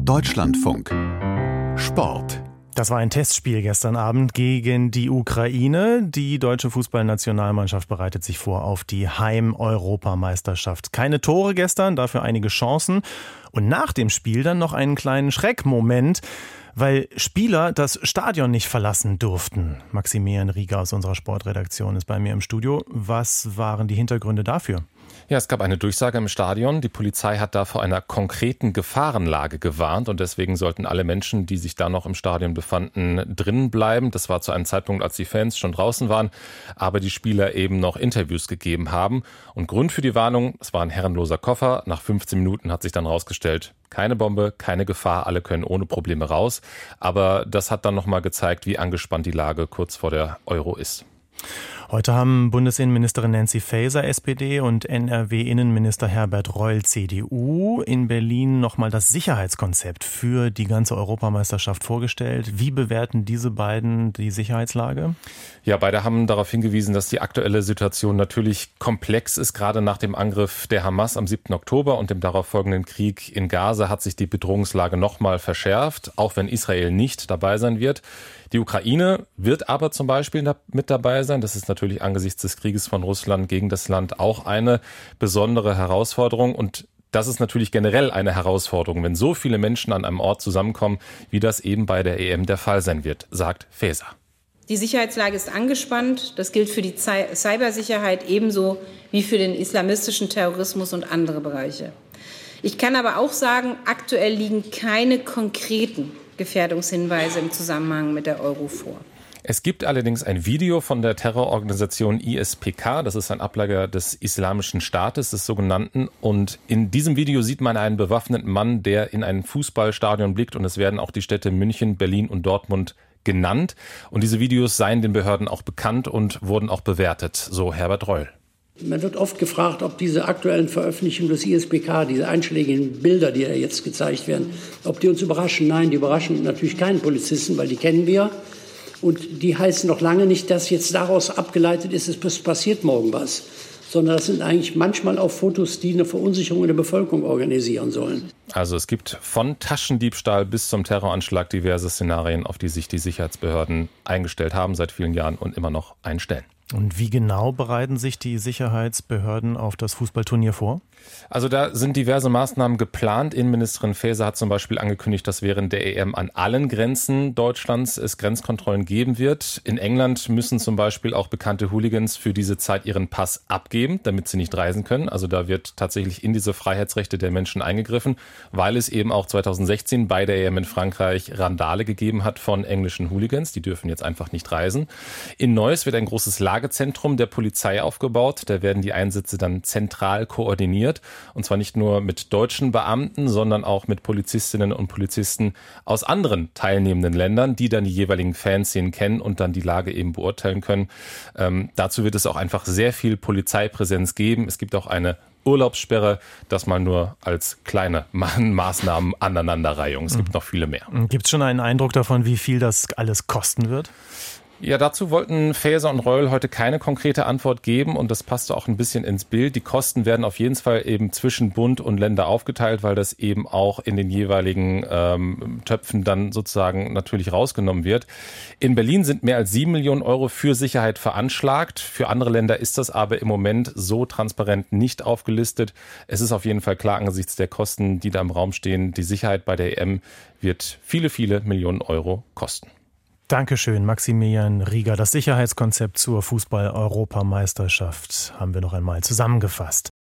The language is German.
Deutschlandfunk Sport. Das war ein Testspiel gestern Abend gegen die Ukraine. Die deutsche Fußballnationalmannschaft bereitet sich vor auf die Heim-Europameisterschaft. Keine Tore gestern, dafür einige Chancen. Und nach dem Spiel dann noch einen kleinen Schreckmoment, weil Spieler das Stadion nicht verlassen durften. Maximilian Rieger aus unserer Sportredaktion ist bei mir im Studio. Was waren die Hintergründe dafür? Ja, es gab eine Durchsage im Stadion. Die Polizei hat da vor einer konkreten Gefahrenlage gewarnt und deswegen sollten alle Menschen, die sich da noch im Stadion befanden, drinnen bleiben. Das war zu einem Zeitpunkt, als die Fans schon draußen waren, aber die Spieler eben noch Interviews gegeben haben. Und Grund für die Warnung, es war ein herrenloser Koffer. Nach 15 Minuten hat sich dann rausgestellt, keine Bombe, keine Gefahr, alle können ohne Probleme raus. Aber das hat dann nochmal gezeigt, wie angespannt die Lage kurz vor der Euro ist. Heute haben Bundesinnenministerin Nancy Faeser, SPD, und NRW-Innenminister Herbert Reul, CDU, in Berlin nochmal das Sicherheitskonzept für die ganze Europameisterschaft vorgestellt. Wie bewerten diese beiden die Sicherheitslage? Ja, beide haben darauf hingewiesen, dass die aktuelle Situation natürlich komplex ist. Gerade nach dem Angriff der Hamas am 7. Oktober und dem darauffolgenden Krieg in Gaza hat sich die Bedrohungslage nochmal verschärft, auch wenn Israel nicht dabei sein wird. Die Ukraine wird aber zum Beispiel mit dabei sein. Das ist natürlich angesichts des Krieges von Russland gegen das Land auch eine besondere Herausforderung. Und das ist natürlich generell eine Herausforderung, wenn so viele Menschen an einem Ort zusammenkommen, wie das eben bei der EM der Fall sein wird, sagt Faeser. Die Sicherheitslage ist angespannt. Das gilt für die Cybersicherheit ebenso wie für den islamistischen Terrorismus und andere Bereiche. Ich kann aber auch sagen, aktuell liegen keine konkreten Gefährdungshinweise im Zusammenhang mit der Euro vor. Es gibt allerdings ein Video von der Terrororganisation ISPK, das ist ein Ableger des Islamischen Staates, des sogenannten. Und in diesem Video sieht man einen bewaffneten Mann, der in ein Fußballstadion blickt. Und es werden auch die Städte München, Berlin und Dortmund genannt. Und diese Videos seien den Behörden auch bekannt und wurden auch bewertet, so Herbert Reul. Man wird oft gefragt, ob diese aktuellen Veröffentlichungen des ISPK, diese einschlägigen Bilder, die ja jetzt gezeigt werden, ob die uns überraschen. Nein, die überraschen natürlich keinen Polizisten, weil die kennen wir. Und die heißen noch lange nicht, dass jetzt daraus abgeleitet ist, es passiert morgen was. Sondern das sind eigentlich manchmal auch Fotos, die eine Verunsicherung in der Bevölkerung organisieren sollen. Also es gibt von Taschendiebstahl bis zum Terroranschlag diverse Szenarien, auf die sich die Sicherheitsbehörden eingestellt haben seit vielen Jahren und immer noch einstellen. Und wie genau bereiten sich die Sicherheitsbehörden auf das Fußballturnier vor? Also da sind diverse Maßnahmen geplant. Innenministerin Faeser hat zum Beispiel angekündigt, dass während der EM an allen Grenzen Deutschlands es Grenzkontrollen geben wird. In England müssen zum Beispiel auch bekannte Hooligans für diese Zeit ihren Pass abgeben, damit sie nicht reisen können. Also da wird tatsächlich in diese Freiheitsrechte der Menschen eingegriffen, weil es eben auch 2016 bei der EM in Frankreich Randale gegeben hat von englischen Hooligans. Die dürfen jetzt einfach nicht reisen. In Neuss wird ein großes Lagezentrum der Polizei aufgebaut. Da werden die Einsätze dann zentral koordiniert. Und zwar nicht nur mit deutschen Beamten, sondern auch mit Polizistinnen und Polizisten aus anderen teilnehmenden Ländern, die dann die jeweiligen Fanszenen kennen und dann die Lage eben beurteilen können. Dazu wird es auch einfach sehr viel Polizeipräsenz geben. Es gibt auch eine Urlaubssperre, das mal nur als kleine Maßnahmen Aneinanderreihung. Es gibt noch viele mehr. Gibt es schon einen Eindruck davon, wie viel das alles kosten wird? Ja, dazu wollten Faeser und Reul heute keine konkrete Antwort geben und das passte auch ein bisschen ins Bild. Die Kosten werden auf jeden Fall eben zwischen Bund und Länder aufgeteilt, weil das eben auch in den jeweiligen Töpfen dann sozusagen natürlich rausgenommen wird. In Berlin sind mehr als 7 Millionen Euro für Sicherheit veranschlagt. Für andere Länder ist das aber im Moment so transparent nicht aufgelistet. Es ist auf jeden Fall klar angesichts der Kosten, die da im Raum stehen, die Sicherheit bei der EM wird viele, viele Millionen Euro kosten. Dankeschön, Maximilian Rieger. Das Sicherheitskonzept zur Fußball-Europameisterschaft haben wir noch einmal zusammengefasst.